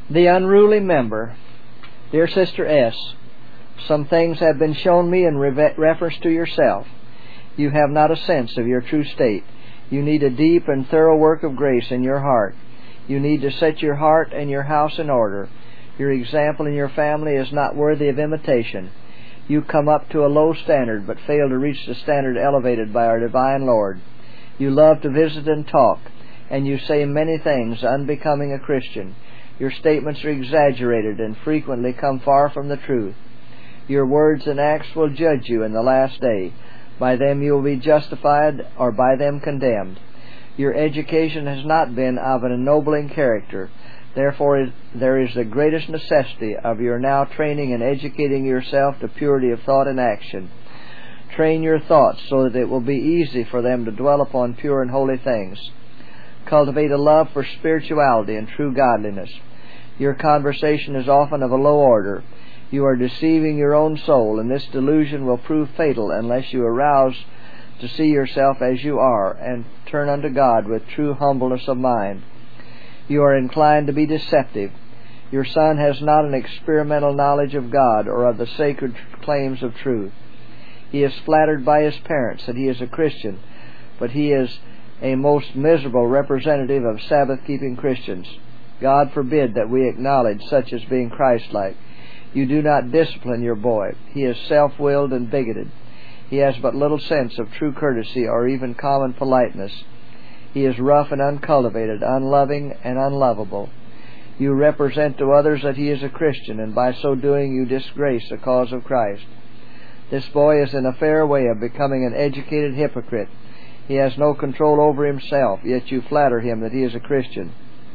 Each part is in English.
The unruly member. Dear Sister S., some things have been shown me in reference to yourself. You have not a sense of your true state. You need a deep and thorough work of grace in your heart. You need to set your heart and your house in order. Your example in your family is not worthy of imitation. You come up to a low standard, but fail to reach the standard elevated by our divine Lord. You love to visit and talk, and you say many things unbecoming a Christian. Your statements are exaggerated and frequently come far from the truth. Your words and acts will judge you in the last day. By them you will be justified, or by them condemned. Your education has not been of an ennobling character. Therefore there is the greatest necessity of your now training and educating yourself to purity of thought and action. Train your thoughts so that it will be easy for them to dwell upon pure and holy things. Cultivate a love for spirituality and true godliness. Your conversation is often of a low order. You are deceiving your own soul, and this delusion will prove fatal unless you arouse to see yourself as you are and turn unto God with true humbleness of mind. You are inclined to be deceptive. Your son has not an experimental knowledge of God or of the sacred claims of truth. He is flattered by his parents that he is a Christian, but he is a most miserable representative of Sabbath-keeping Christians. God forbid that we acknowledge such as being Christ-like. You do not discipline your boy. He is self-willed and bigoted. He has but little sense of true courtesy or even common politeness. He is rough and uncultivated, unloving and unlovable. You represent to others that he is a Christian, and by so doing you disgrace the cause of Christ. This boy is in a fair way of becoming an educated hypocrite. He has no control over himself, yet you flatter him that he is a Christian.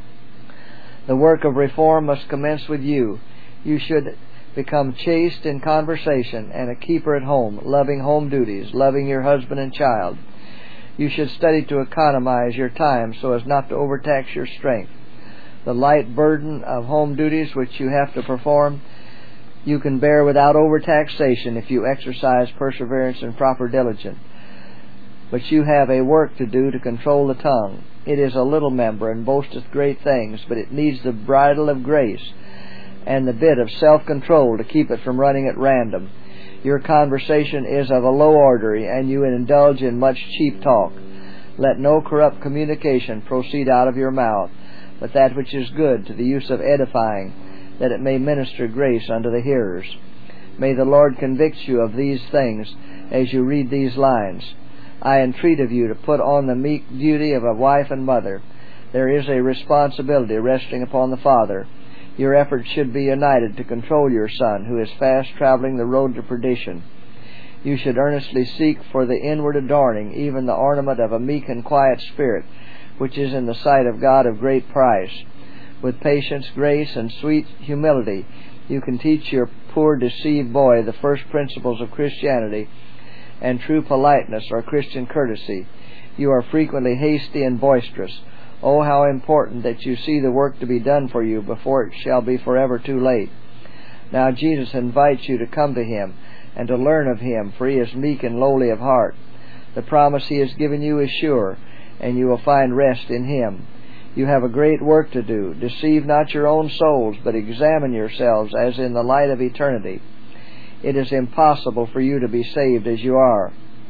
The work of reform must commence with you. You should become chaste in conversation and a keeper at home, loving home duties, loving your husband and child. You should study to economize your time so as not to overtax your strength. The light burden of home duties which you have to perform you can bear without overtaxation if you exercise perseverance and proper diligence. But you have a work to do to control the tongue. It is a little member and boasteth great things, but it needs the bridle of grace and the bit of self-control to keep it from running at random. Your conversation is of a low order, and you indulge in much cheap talk. Let no corrupt communication proceed out of your mouth, but that which is good to the use of edifying, that it may minister grace unto the hearers. May the Lord convict you of these things as you read these lines. I entreat of you to put on the meek duty of a wife and mother. There is a responsibility resting upon the father. Your efforts should be united to control your son, who is fast traveling the road to perdition. You should earnestly seek for the inward adorning, even the ornament of a meek and quiet spirit, which is in the sight of God of great price. With patience, grace, and sweet humility, you can teach your poor deceived boy the first principles of Christianity and true politeness or Christian courtesy. You are frequently hasty and boisterous. Oh, how important that you see the work to be done for you before it shall be forever too late. Now Jesus invites you to come to Him and to learn of Him, for He is meek and lowly of heart. The promise He has given you is sure, and you will find rest in Him. You have a great work to do. Deceive not your own souls, but examine yourselves as in the light of eternity. It is impossible for you to be saved as you are.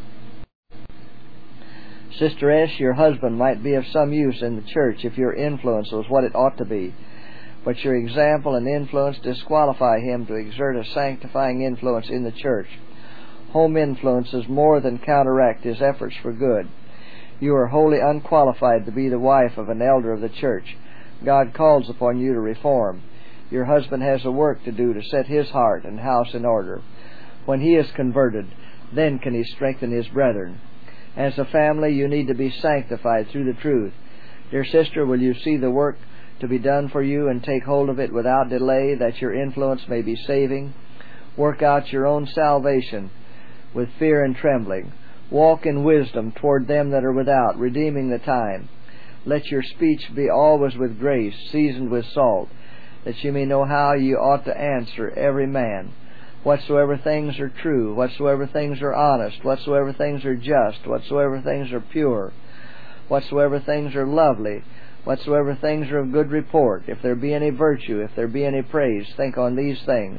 Sister S., your husband might be of some use in the church if your influence was what it ought to be, but your example and influence disqualify him to exert a sanctifying influence in the church. Home influences more than counteract his efforts for good. You are wholly unqualified to be the wife of an elder of the church. God calls upon you to reform. Your husband has a work to do to set his heart and house in order. When he is converted, then can he strengthen his brethren. As a family, you need to be sanctified through the truth. Dear sister, will you see the work to be done for you and take hold of it without delay, that your influence may be saving? Work out your own salvation with fear and trembling. Walk in wisdom toward them that are without, redeeming the time. Let your speech be always with grace, seasoned with salt, that you may know how you ought to answer every man. Whatsoever things are true, whatsoever things are honest, whatsoever things are just, whatsoever things are pure, whatsoever things are lovely, Whatsoever things are of good report, if there be any virtue, if there be any praise, think on these things.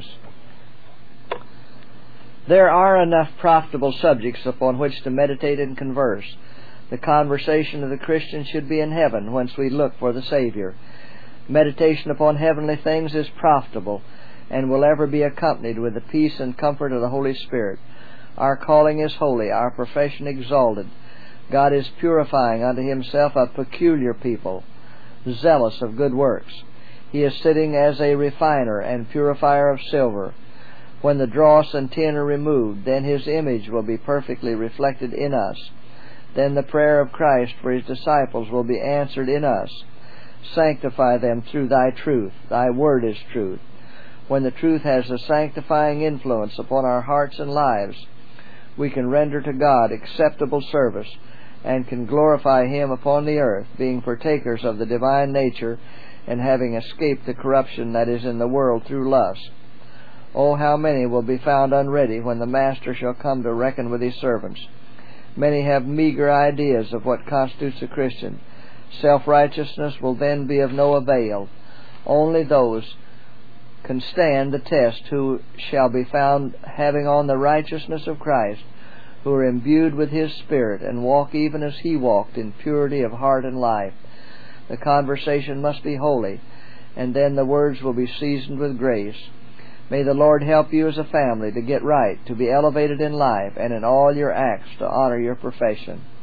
There are enough profitable subjects upon which to meditate and converse. The conversation of the Christian should be in heaven, whence we look for the Savior. Meditation upon heavenly things is profitable, and will ever be accompanied with the peace and comfort of the Holy Spirit. Our calling is holy, our profession exalted. God is purifying unto Himself a peculiar people, zealous of good works. He is sitting as a refiner and purifier of silver. When the dross and tin are removed, then His image will be perfectly reflected in us. Then the prayer of Christ for His disciples will be answered in us. Sanctify them through Thy truth. Thy word is truth. When the truth has a sanctifying influence upon our hearts and lives, we can render to God acceptable service and can glorify Him upon the earth, being partakers of the divine nature and having escaped the corruption that is in the world through lust. Oh, how many will be found unready when the Master shall come to reckon with His servants. Many have meager ideas of what constitutes a Christian. Self-righteousness will then be of no avail. Only those can stand the test who shall be found having on the righteousness of Christ, who are imbued with His Spirit and walk even as He walked in purity of heart and life. The conversation must be holy, and then the words will be seasoned with grace. May the Lord help you as a family to get right, to be elevated in life, and in all your acts to honor your profession.